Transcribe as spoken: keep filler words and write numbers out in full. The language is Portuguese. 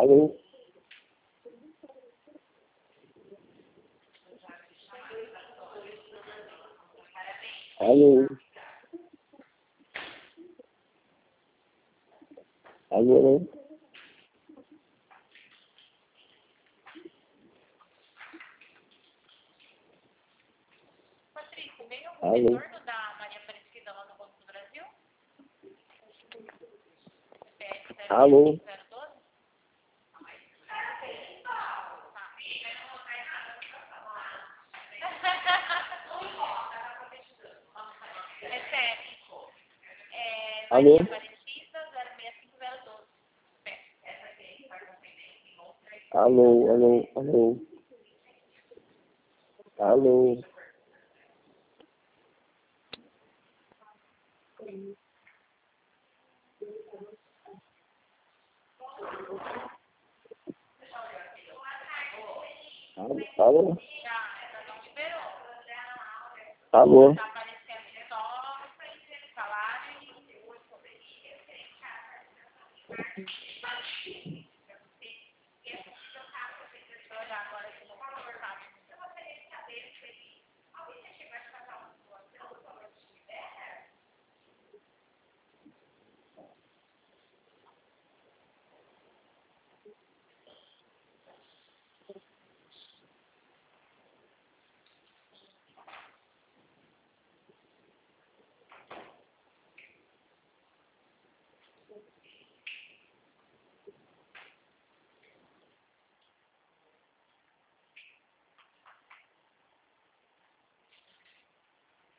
Alô? Alô? Alô? Patrícia, veio algum Alô? retorno da Maria Aparecida lá no Banco do Brasil? C P F Alô? zero seis zero doze? É sério. É Alô? Maria Aparecida zero seis cinco zero doze. Alô? Alô? Alô? Alô? Alô? Alô? Já, ela não liberou. Alô? Tá aparecendo só salário e